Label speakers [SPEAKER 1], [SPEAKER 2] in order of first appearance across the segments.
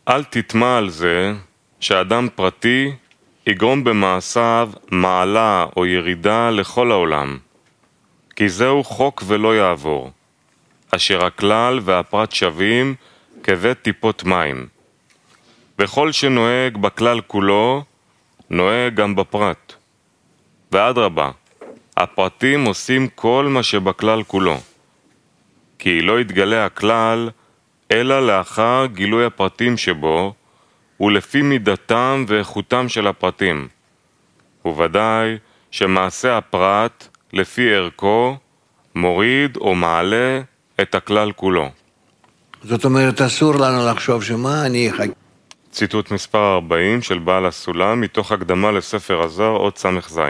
[SPEAKER 1] אל תטמע על זה שאדם פרטי יגרום במעשיו מעלה או ירידה לכל העולם, כי זהו חוק ולא יעבור, אשר הכלל והפרט שווים כבית טיפות מים. וכל שנוהג בכלל כולו, נוהג גם בפרט. ואדרבה, הפרטים עושים כל מה שבכלל כולו, כי לא יתגלה הכלל אלא לאחר גילוי הפרטים שבו, ולפי מידתם ואיכותם של הפרטים. וודאי שמעשה הפרט, לפי ערכו, מוריד או מעלה את הכלל כולו.
[SPEAKER 2] זאת אומרת, אסור לנו לחשוב שמה אני אחכה.
[SPEAKER 1] ציטוט מספר 40 של בעל הסולם, מתוך הקדמה לספר הזוהר, אות ס"ז.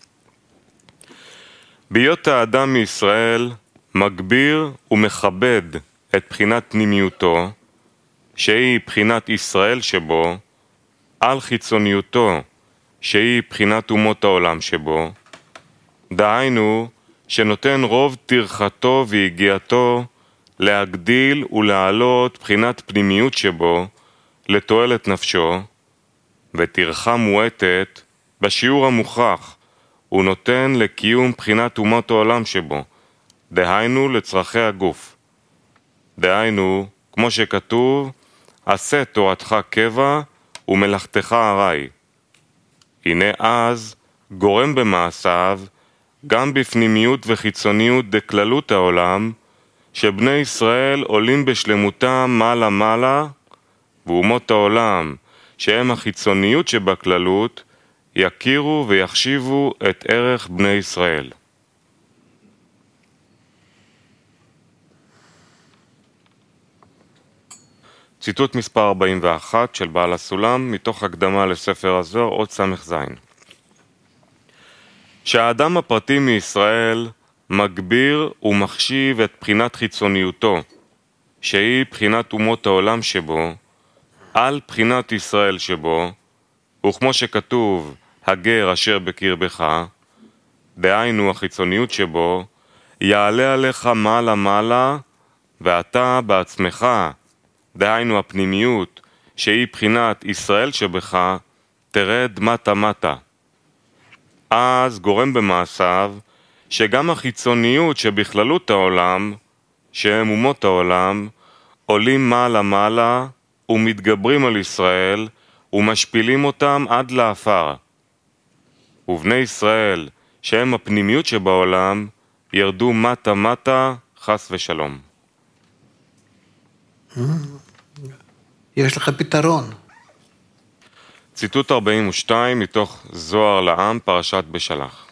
[SPEAKER 1] בהיות האדם מישראל מגביר ומכבד את בחינת פנימיותו, שהיא בחינת ישראל שבו, על חיצוניותו, שהיא בחינת אומות העולם שבו, דהיינו שנותן רוב טרחתו והגיעתו להגדיל ולהעלות בחינת פנימיות שבו לתועלת נפשו, וטרחה מועטת בשיעור המוכרח הוא נותן לקיום בחינת אומות העולם שבו, דהיינו לצרכי הגוף. דהיינו, כמו שכתוב, עשה תורתך קבע ומלאכתך ארעי. הנה אז גורם במעשיו גם בפנימיות וחיצוניות דכללות העולם, שבני ישראל עולים בשלמותם מעלה מעלה, ואומות העולם שהם החיצוניות שבכללות יכירו ויחשיבו את ערך בני ישראל. ציטוט מספר 41 של בעל הסולם, מתוך הקדמה לספר הזוהר, אות ס"ז. שהאדם הפרטי מישראל מגביר ומחשיב את בחינת חיצוניותו, שהיא בחינת אומות העולם שבו, על בחינת ישראל שבו, וכמו שכתוב, הגר אשר בקרבך, דהיינו החיצוניות שבו, יעלה עליך מעלה מעלה, ואתה בעצמך, דהיינו הפנימיות, שהיא בחינת ישראל שבך, תרד מטה מטה. אז גורם במעשיו, שגם החיצוניות שבכללות העולם, שהם אומות העולם, עולים מעלה מעלה, ומתגברים על ישראל, ומשפילים אותם עד לאפר. ובני ישראל, שהם הפנימיות שבעולם, ירדו מטה מטה, חס ושלום.
[SPEAKER 2] יש לך פתרון.
[SPEAKER 1] ציטוט 42 מתוך זוהר לעם, פרשת בשלח.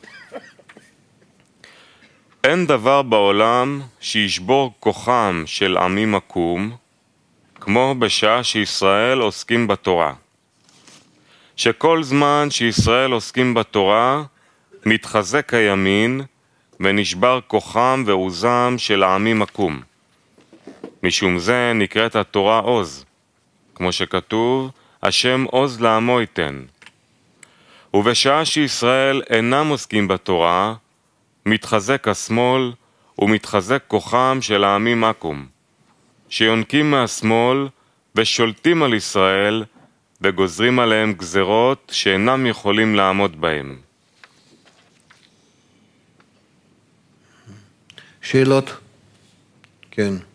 [SPEAKER 1] אין דבר בעולם שישבור כוחם של עמים עקום, כמו בשעה שישראל עוסקים בתורה. שכל זמן שישראל עוסקים בתורה, מתחזק הימין ונשבר כוחם ועוזם של העמים עקום. משום זה נקראת התורה עוז, כמו שכתוב, השם עוז לעמו ייתן. ובשעה שישראל אינם עוסקים בתורה, מתחזק השמאל ומתחזק כוחם של העמים עקום, שיונקים מהשמאל ושולטים על ישראל וגוזרים עליהם גזרות שאינם יכולים לעמוד בהם.
[SPEAKER 2] שאלות? כן.